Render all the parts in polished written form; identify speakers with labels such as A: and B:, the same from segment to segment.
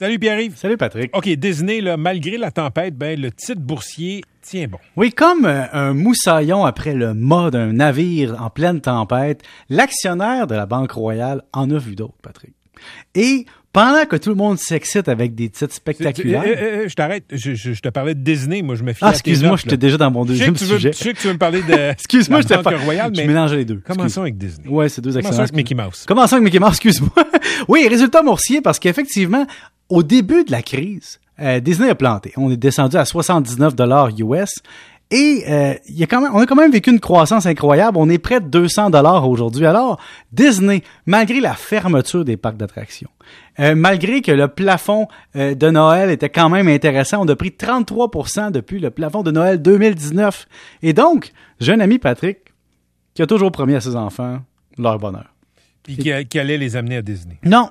A: Salut Pierre-Yves.
B: Salut Patrick.
A: OK, Disney, là, malgré la tempête, le titre boursier tient bon.
B: Oui, comme un moussaillon après le mât d'un navire en pleine tempête, l'actionnaire de la Banque Royale en a vu d'autres, Patrick. Et pendant que tout le monde s'excite avec des titres spectaculaires...
A: Je t'arrête, je te parlais de Disney, moi je me fie à tes
B: excuse-moi,
A: notes,
B: j'étais déjà dans mon deuxième sujet.
A: Je sais que tu veux me parler de
B: excuse-moi,
A: la Banque Royale, mais
B: je mélangeais les deux.
A: Commençons avec Disney.
B: Ouais, c'est deux actionnaires.
A: Commençons avec Mickey Mouse.
B: Commençons avec Mickey Mouse, excuse-moi. Oui, résultat boursier, parce qu'effectivement, au début de la crise, Disney a planté. On est descendu à 79 $ US. Et on a quand même vécu une croissance incroyable. On est près de 200 $ aujourd'hui. Alors, Disney, malgré la fermeture des parcs d'attractions, malgré que le plafond de Noël était quand même intéressant, on a pris 33% depuis le plafond de Noël 2019. Et donc, j'ai un ami, Patrick, qui a toujours promis à ses enfants leur bonheur.
A: Puis qui allait les amener à Disney.
B: Non,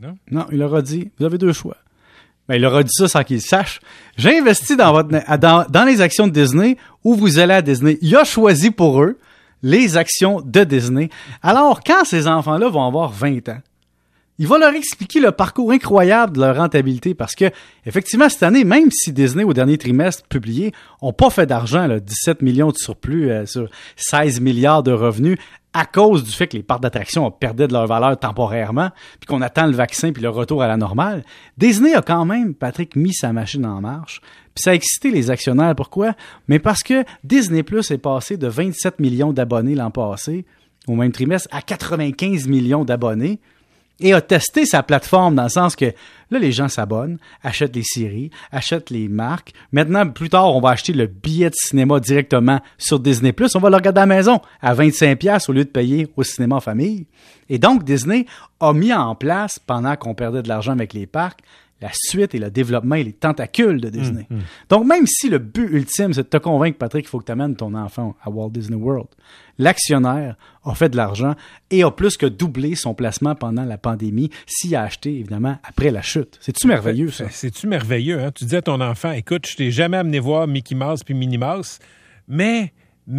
B: il leur a dit, vous avez deux choix. Ben, il leur a dit ça sans qu'il sache. J'ai investi dans les actions de Disney où vous allez à Disney. Il a choisi pour eux les actions de Disney. Alors, quand ces enfants-là vont avoir 20 ans, il va leur expliquer le parcours incroyable de leur rentabilité parce que, effectivement, cette année, même si Disney, au dernier trimestre publié, n'ont pas fait d'argent, 17 millions de surplus sur 16 milliards de revenus, à cause du fait que les parcs d'attractions perdaient de leur valeur temporairement, puis qu'on attend le vaccin puis le retour à la normale, Disney a quand même, Patrick, mis sa machine en marche. Puis ça a excité les actionnaires. Pourquoi? Mais parce que Disney Plus est passé de 27 millions d'abonnés l'an passé, au même trimestre, à 95 millions d'abonnés, et a testé sa plateforme dans le sens que là, les gens s'abonnent, achètent les séries, achètent les marques. Maintenant, plus tard, on va acheter le billet de cinéma directement sur Disney+. On va le regarder à la maison à 25$ au lieu de payer au cinéma en famille. Et donc, Disney a mis en place, pendant qu'on perdait de l'argent avec les parcs, la suite et le développement et les tentacules de Disney. Donc, même si le but ultime, c'est de te convaincre, Patrick, qu'il faut que tu amènes ton enfant à Walt Disney World, l'actionnaire a fait de l'argent et a plus que doublé son placement pendant la pandémie s'il a acheté, évidemment, après la chute. C'est-tu merveilleux, ça?
A: C'est-tu merveilleux, hein? Tu dis à ton enfant, écoute, je t'ai jamais amené voir Mickey Mouse puis Minnie Mouse, mais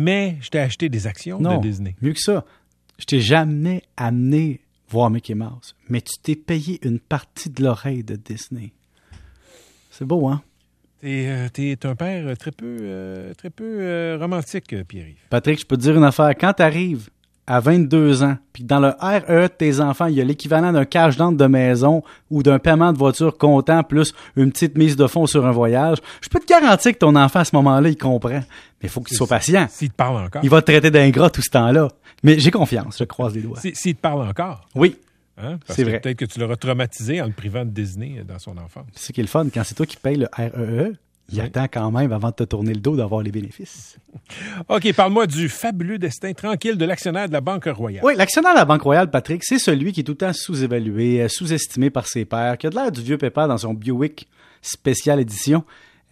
A: je t'ai acheté des actions de Disney.
B: Mieux que ça. Je t'ai jamais amené voir Mickey Mouse, mais tu t'es payé une partie de l'oreille de Disney. C'est beau, hein?
A: T'es un père très peu romantique, Pierre-Yves.
B: Patrick, je peux te dire une affaire. Quand t'arrives à 22 ans, puis dans le RE de tes enfants, il y a l'équivalent d'un cash d'entre de maison ou d'un paiement de voiture comptant plus une petite mise de fonds sur un voyage, je peux te garantir que ton enfant, à ce moment-là, il comprend. Mais il faut qu'il soit patient.
A: S'il te parle encore.
B: Il va te traiter d'ingrat tout ce temps-là. Mais j'ai confiance, je croise les doigts.
A: S'il te parle encore.
B: Oui.
A: Hein? Parce
B: c'est
A: que
B: vrai.
A: Peut-être que tu l'auras traumatisé en le privant de Disney dans son enfance.
B: C'est ce qui est le fun. Quand c'est toi qui payes le REE, il attend quand même, avant de te tourner le dos, d'avoir les bénéfices.
A: OK, parle-moi du fabuleux destin tranquille de l'actionnaire de la Banque Royale.
B: Oui, l'actionnaire de la Banque Royale, Patrick, c'est celui qui est tout le temps sous-évalué, sous-estimé par ses pairs, qui a de l'air du vieux pépère dans son Buick spécial édition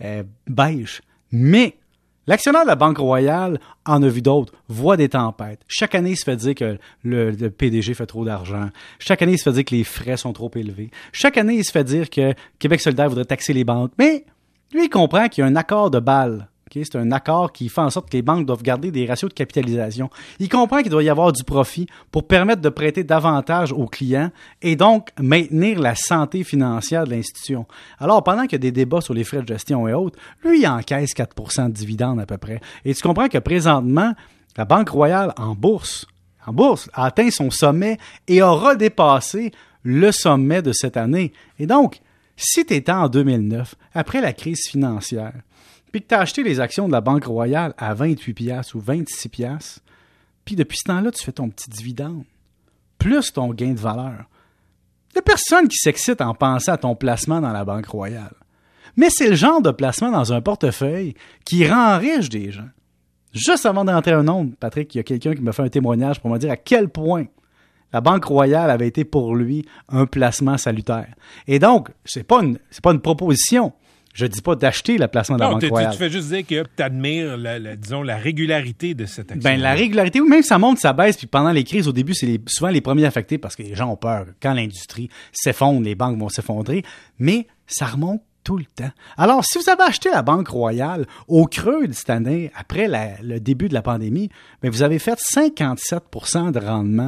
B: beige. Mais l'actionnaire de la Banque Royale en a vu d'autres, voit des tempêtes. Chaque année, il se fait dire que le PDG fait trop d'argent. Chaque année, il se fait dire que les frais sont trop élevés. Chaque année, il se fait dire que Québec solidaire voudrait taxer les banques. Mais lui, il comprend qu'il y a un accord de Bâle. Okay? C'est un accord qui fait en sorte que les banques doivent garder des ratios de capitalisation. Il comprend qu'il doit y avoir du profit pour permettre de prêter davantage aux clients et donc maintenir la santé financière de l'institution. Alors, pendant qu'il y a des débats sur les frais de gestion et autres, lui, il encaisse 4% de dividendes à peu près. Et tu comprends que présentement, la Banque Royale en bourse, a atteint son sommet et aura dépassé le sommet de cette année. Et donc, si tu étais en 2009, après la crise financière, puis que tu as acheté les actions de la Banque Royale à 28$ ou 26$, puis depuis ce temps-là, tu fais ton petit dividende, plus ton gain de valeur. Il n'y a personne qui s'excite en pensant à ton placement dans la Banque Royale. Mais c'est le genre de placement dans un portefeuille qui rend riche des gens. Juste avant d'entrer un nombre, Patrick, il y a quelqu'un qui m'a fait un témoignage pour me dire à quel point la Banque Royale avait été pour lui un placement salutaire. Et donc, c'est pas une proposition. Je ne dis pas d'acheter le placement de la Banque Royale.
A: Tu fais juste dire que tu admires, la régularité de cette action.
B: Ben, la régularité, ou même ça monte, ça baisse, puis pendant les crises, au début, c'est souvent les premiers affectés parce que les gens ont peur. Quand l'industrie s'effondre, les banques vont s'effondrer, mais ça remonte tout le temps. Alors, si vous avez acheté la Banque Royale au creux de cette année, après le début de la pandémie, ben vous avez fait 57% de rendement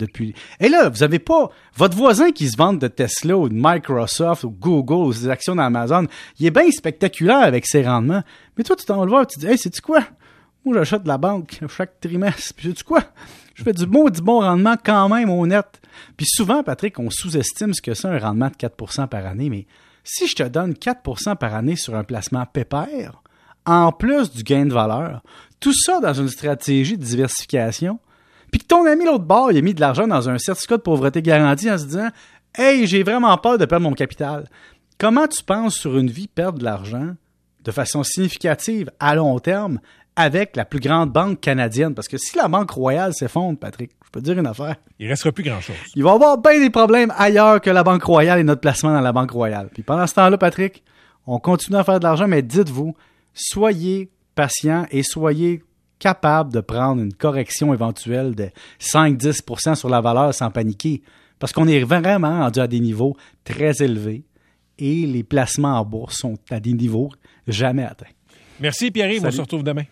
B: depuis... Et là, vous avez pas... Votre voisin qui se vante de Tesla ou de Microsoft ou Google ou des actions d'Amazon, il est bien spectaculaire avec ses rendements. Mais toi, tu t'en vas le voir et tu te dis, hey, sais-tu quoi? Moi, j'achète de la banque chaque trimestre. Puis sais-tu quoi? Je fais du bon rendement quand même au net. Puis souvent, Patrick, on sous-estime ce que c'est un rendement de 4% par année. Mais si je te donne 4% par année sur un placement pépère, en plus du gain de valeur, tout ça dans une stratégie de diversification, puis que ton ami l'autre bord, il a mis de l'argent dans un certificat de pauvreté garanti en se disant « Hey, j'ai vraiment peur de perdre mon capital. » Comment tu penses sur une vie perdre de l'argent de façon significative à long terme avec la plus grande banque canadienne? Parce que si la Banque Royale s'effondre, Patrick, je peux te dire une affaire.
A: Il ne restera plus grand-chose.
B: Il va y avoir bien des problèmes ailleurs que la Banque Royale et notre placement dans la Banque Royale. Puis pendant ce temps-là, Patrick, on continue à faire de l'argent, mais dites-vous, soyez patient et soyez capable de prendre une correction éventuelle de 5-10% sur la valeur sans paniquer. Parce qu'on est vraiment rendu à des niveaux très élevés et les placements en bourse sont à des niveaux jamais atteints.
A: Merci Pierre-Yves, on se retrouve demain.